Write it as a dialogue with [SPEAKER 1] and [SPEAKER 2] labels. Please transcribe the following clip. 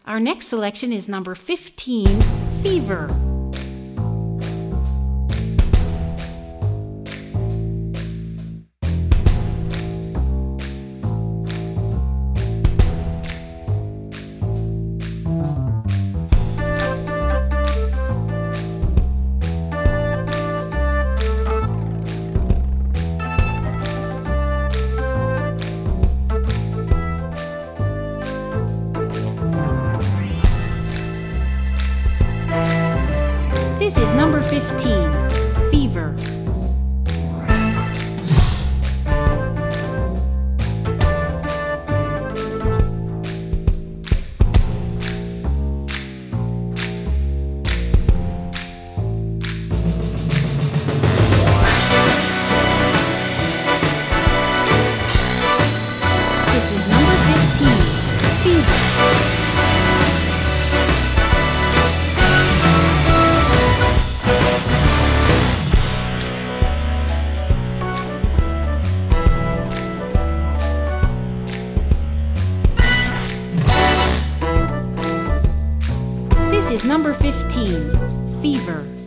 [SPEAKER 1] Our next selection is number 15, Fever. This is number 15, Fever. This is number 15, Fever. This is number 15, Fever.